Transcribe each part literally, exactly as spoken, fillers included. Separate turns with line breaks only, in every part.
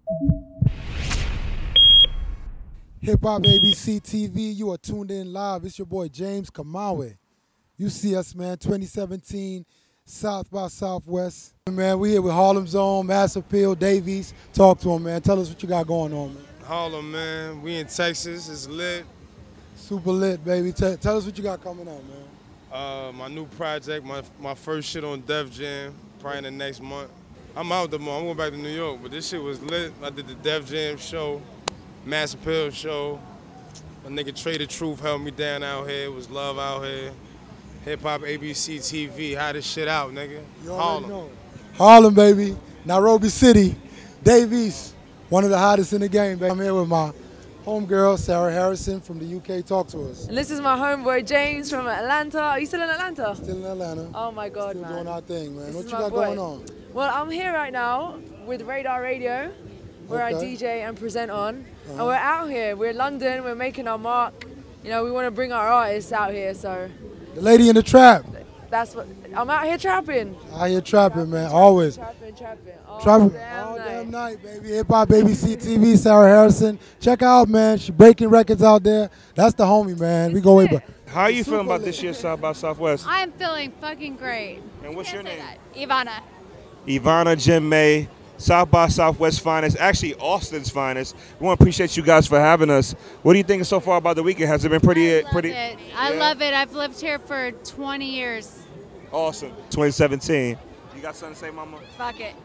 Hip Hop A B C T V, you are tuned in live. It's your boy James Kamawe. You see us, man, twenty seventeen South by Southwest. Man, we here with Harlem's own, Mass Appeal, Davies. Talk to him, man. Tell us what you got going on, man.
Harlem, man. We in Texas. It's lit.
Super lit, baby. Tell, tell us what you got coming on, man.
Uh, my new project, my my first shit on Def Jam, probably in the next month. I'm out the month. I'm going back to New York, but this shit was lit. I did the Def Jam show, Mass Appeal show. My nigga Trey the Truth held me down out here. It was love out here. Hip Hop A B C T V, hottest shit out, nigga.
You already
Harlem.
know. Harlem, baby. Nairobi City. Davies, one of the hottest in the game, baby. I'm here with my homegirl, Sarah Harrison from the U K. Talk to us.
And this is my homeboy, James from Atlanta. Are you still in Atlanta?
Still in Atlanta.
Oh my God,
Still
man.
doing our thing, man.
This
What
is
you
my
got
boy.
going on?
Well, I'm here right now with Radar Radio, where I
Okay.
D J and present on.
Uh-huh.
And we're out here. We're in London. We're making our mark. You know, we want to bring our artists out here, so
The lady in the trap.
that's what I'm out here trapping.
Out here trapping, man. Always.
Trapping, trapping. All
Trapping
damn
all
night.
damn night, baby. Hip Hop A B C T V, Sarah Harrison. Check her out, man. She breaking records out there. That's the homie, man. We go way back.
How are you
Super
feeling about
lit.
this year's South by Southwest?
I am feeling fucking great.
And what's your
Can't say
name?
that. Ivana.
Ivana Jim May, South by Southwest finest, actually Austin's finest. We want to appreciate you guys for having us. What do you think so far about the weekend? Has it been pretty,
I love
pretty?
it. I
Yeah?
love it. I've lived here for twenty years.
Awesome. twenty seventeen. You got something to say, Mama?
Fuck it.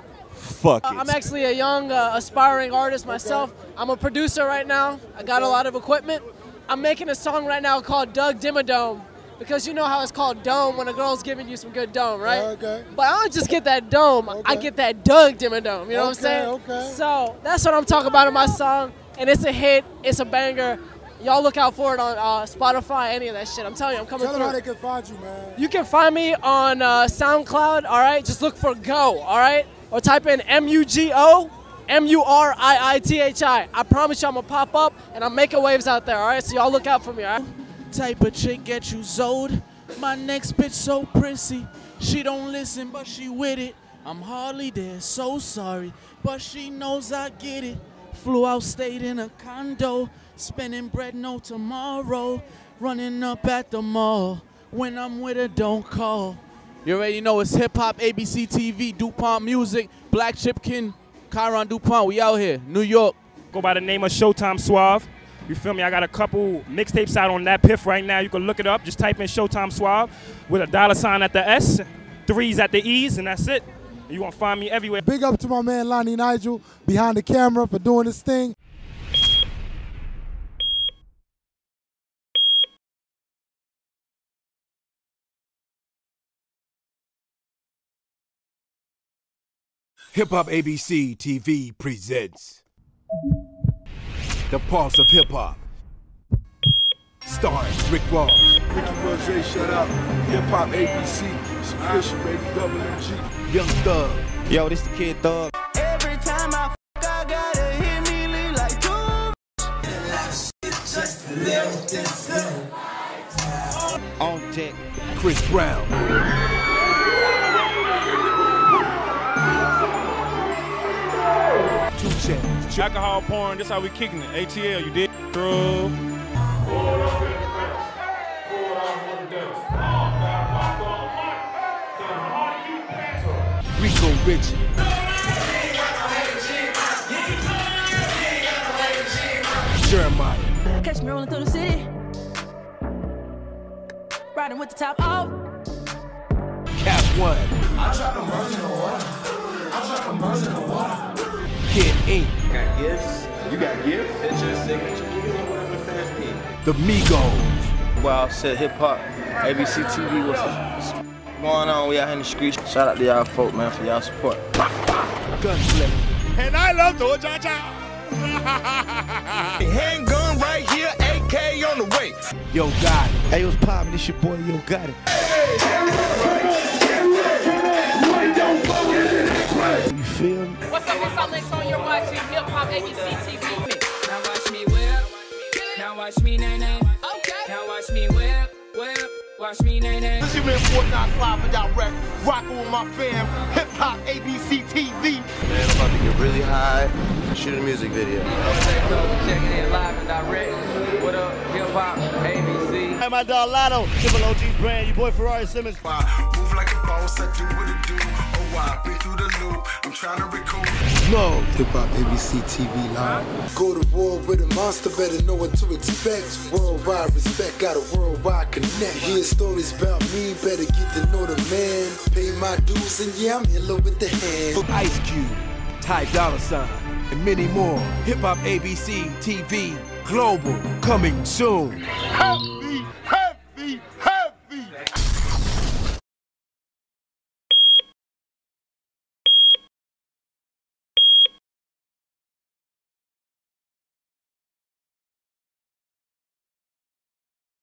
Fuck it.
I'm actually a young, uh, aspiring artist myself. I'm a producer right now. I got a lot of equipment. I'm making a song right now called Doug Dimmadome, because you know how it's called dome when a girl's giving you some good dome, right?
Okay.
But I don't just get that dome. I
Okay.
get that Doug Dimmadome. You know what I'm
Okay,
saying?
okay.
So that's what I'm talking about in my song, and it's a hit. It's a banger. Y'all look out for it on uh, Spotify, any of that shit. I'm telling you, I'm coming
Tell them how
through.
they can find you, man.
You can find me on uh, SoundCloud, all right? Just look for Go, all right? Or type in M U G O, M U R I I T H I. I promise you I'm going to pop up, and I'm making waves out there, all right? So y'all look out for me, all right?
Type of chick get you sold. My next bitch so prissy. She don't listen, but she with it. I'm hardly there, so sorry. But she knows I get it. Flew out, stayed in a condo. Spending bread, no tomorrow. Running up at the mall. When I'm with her, don't call. You already know it's Hip Hop A B C T V, DuPont Music, Black Chipkin, Kyron DuPont. We out here, New York.
Go by the name of Showtime Suave. You feel me? I got a couple mixtapes out on that Piff right now. You can look it up. Just type in Showtime Suave with a dollar sign at the S, threes at the E's, and that's it. You're going to find me everywhere.
Big up to my man Lonnie Nigel behind the camera for doing this thing.
Hip Hop A B C T V presents The Pulse of Hip Hop. Starring Rick Ross.
Ricky Rose, shut up. Hip Hop A B C. It's official, baby. Double M G.
Young Thug.
Yo, this the Kid Thug.
Every time I f I gotta hit me lean like two.
On deck.
Chris Brown. Two Chainz.
Alcohol porn, this how we kicking it. A T L, you did? True.
Rico Richie. Jeremiah.
Catch me rolling through the city. Riding with the top off.
Cap One.
I try to burn in the water. I try to burn in the water.
Kid Ink.
Got gifts? You got gifts? It's your signature. You can do whatever fans need.
The Migos.
Well, said hip hop, A B C T V, what's, what's going on? We out here in the streets. Shout out to y'all folk, man, for y'all support.
Gunslinger.
And I love the cha cha. Handgun right here, A K on the way.
Yo Gotti.
Hey, what's poppin'? This your boy, Yo Gotti. You feel me?
What's up, it's Alex on your watching Hip Hop A B C T V. Now watch me whip. Now watch me nay nay. Okay. Now watch me whip, whip.
watch me, nay, nay.
This your man Fortnite live and direct. Rockin' with my fam. Hip Hop A B C T V.
Man, I'm about to get really high. Shoot a music video.
Checking in live and direct. What up, Hip Hop A B C?
Hey, my dog Lotto, Triple O G brand, your boy Ferrari Simmons.
Move like a boss, I do what it do. Oh, I been through the loop. I'm trying to recoup.
No. Hip Hop A B C T V live. Go to war with a monster, better know what to expect. Worldwide respect, got a worldwide connect. Hear stories about me, better get to know the man. Pay my dues, and yeah, I'm in love with the hand.
Ice Cube, Ty Dolla Sign, and many more. Hip Hop A B C T V Global, coming soon.